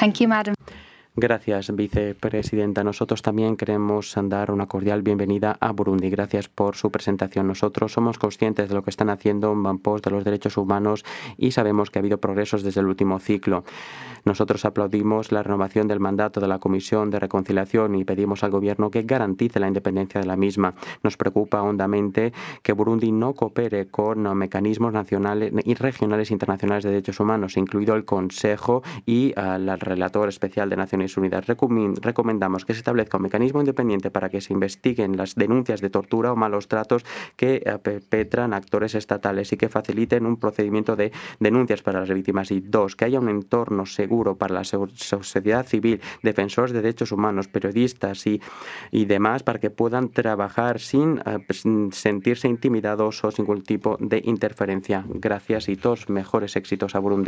Thank you, Madam. Gracias, vicepresidenta. Nosotros también queremos dar una cordial bienvenida a Burundi. Gracias por su presentación. Nosotros somos conscientes de lo que están haciendo en pos de los derechos humanos y sabemos que ha habido progresos desde el último ciclo. Nosotros aplaudimos la renovación del mandato de la Comisión de Reconciliación y pedimos al Gobierno que garantice la independencia de la misma. Nos preocupa hondamente que Burundi no coopere con mecanismos nacionales y regionales internacionales de derechos humanos, incluido el Consejo y el relator especial de Naciones Unidas. Recomendamos que se establezca un mecanismo independiente para que se investiguen las denuncias de tortura o malos tratos que perpetran actores estatales y que faciliten un procedimiento de denuncias para las víctimas. Y dos, que haya un entorno seguro para la sociedad civil, defensores de derechos humanos, periodistas y demás, para que puedan trabajar sin sentirse intimidados o sin ningún tipo de interferencia. Gracias y todos mejores éxitos a Burundi.